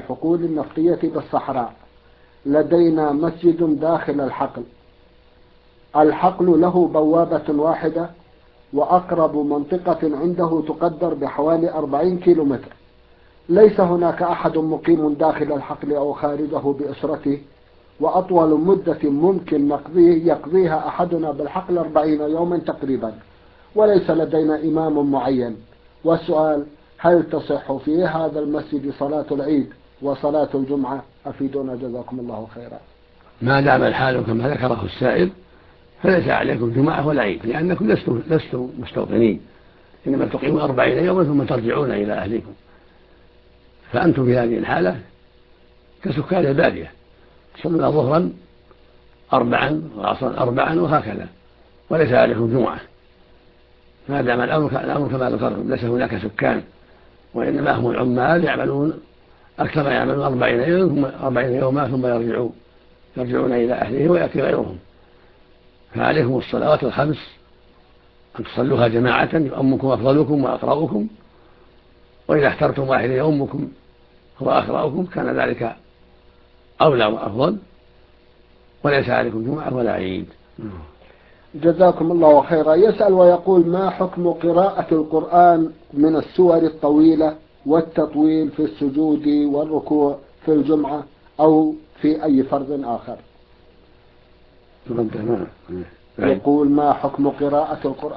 الحقول النفطية بالصحراء. لدينا مسجد داخل الحقل. الحقل له بوابة واحدة، وأقرب منطقة عنده تقدر بحوالي 40 كيلومتر. ليس هناك أحد مقيم داخل الحقل أو خارجه بأسرته، وأطول مدة ممكن يقضيها أحدنا بالحقل 40 يوما تقريبا، وليس لدينا إمام معين. والسؤال: هل تصح في هذا المسجد صلاة العيد وصلاة الجمعة؟ أفيدونا جزاكم الله خيرا. ما دام الحال كما ذكره السائل فليس عليكم جمعة ولا عيد، لأنكم لستم مستوطنين، إنما تقيمون 40 يوما ثم ترجعون إلى أهلكم، فأنتم في هذه الحالة كسكان البادية، تصلون ظهرا 4 وعصرا 4 وهكذا، وليس عليكم جمعة. ما دام الأمر كما ذكرتم، ليس هناك سكان، وإنما هم العمال يعملون أكثر ما يعملون 40 يوما ثم يرجعون إلى أهلهم ويأتي غيرهم. فعليكم الصلوات الخمس أن تصلوها جماعة، يؤمكم أفضلكم وأقرأكم، وإذا اخترتم واحد يؤمكم هو أقرأكم كان ذلك أولى وأفضل، وليس عليكم جمعة ولا عيد. جزاكم الله خيرا. يسأل ويقول: ما حكم قراءة القرآن من السور الطويلة والتطويل في السجود والركوع في الجمعة أو في أي فرض آخر؟ يقول: ما حكم قراءة القرآن